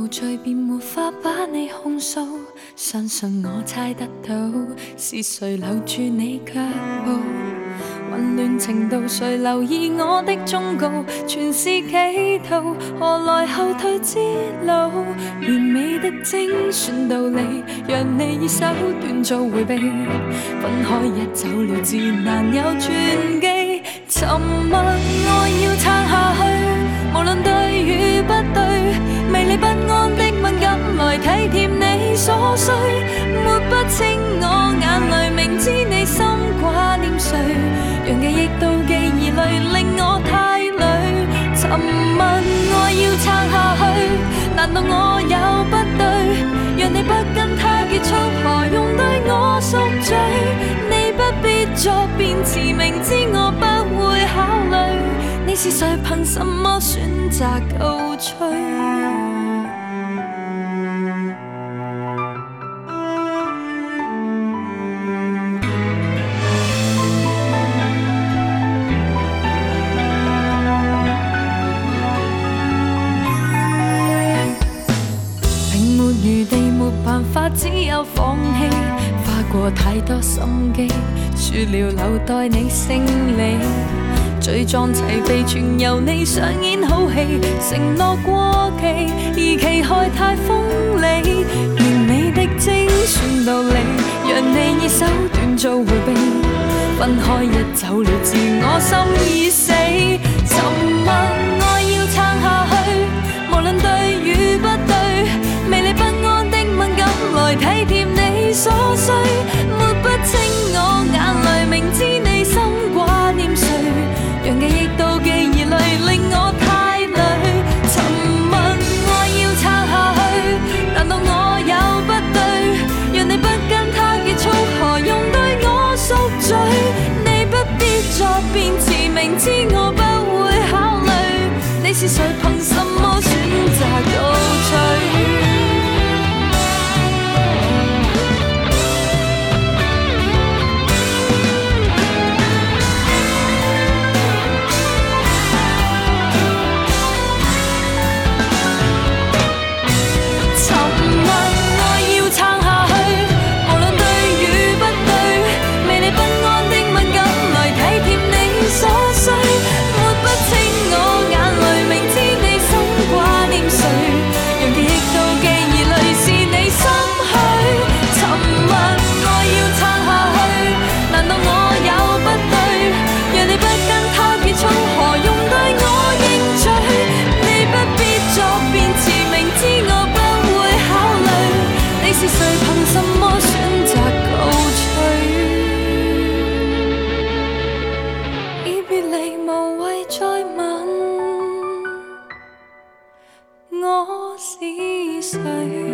罪便没法把你控诉，相信我猜得到是谁留住你脚步。混乱程度，谁留意我的忠告？全是企圖，何來後退之路？完美的精算道理，讓你以手段做迴避。分開一走了，自難有轉機。沉默愛要撐下去，無論對與不對，迷離不安的敏感來體貼你所需，抹不清我眼淚，明知你心掛念誰，讓記憶妒忌疑慮令我太累。沉默愛要撐下去，難道我有不對？讓你不跟他結束，何用對我贖罪？你不必作辯詞，明知我不會考慮，你是誰憑什麼選擇告吹？辦法只有放棄，花過太多心機，輸了留待你勝利。罪狀齊備，全由你上演好戲，承諾過期，而期害太鋒利。完美的精算道理，讓你以手段做迴避。分開一走了，自我心已死。沉默愛要撐下去，無論對與不對，迷離不安的敏感來體貼你所需，抹不清我眼淚，明知你心掛念誰，讓記憶妒忌疑慮令我太累。沉默愛要撐下去，難道我有不對？讓你不跟他結束，何用對我贖罪？你不必作辯詞，明知我不會考慮，你是誰憑什麼選擇告吹？是誰憑什麼選擇告吹？已別離無謂再問我是誰。